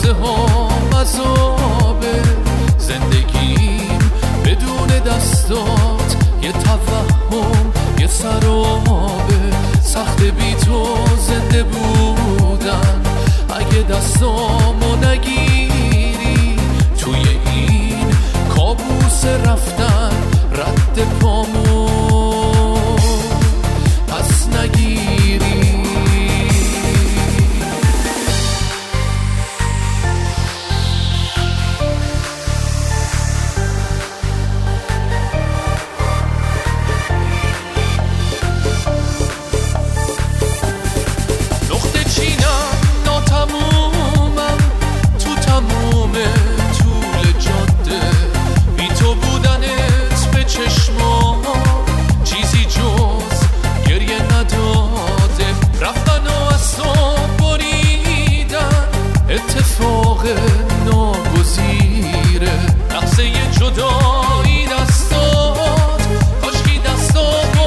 لحظه ها عذابه، زندگیم بدون دستات یه توهم، یه سرابه. سخت بی تو زنده بودن، اگه دستامو نگیری توی این کابوس رفتن، رد پامو پس نگیری. اتفاق ناگزیره لحظه جدایی دستات، کاشکی دستامو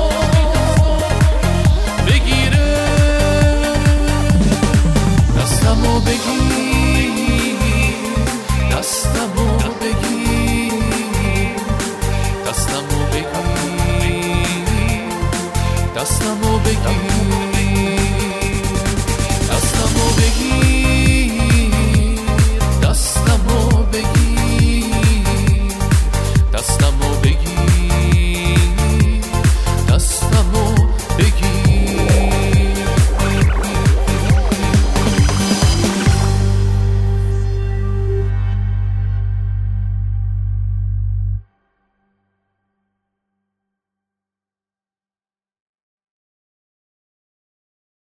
بگیره، دستمو بگیر، دستمو بگیر، دستمو بگیر، دستمو بگیر.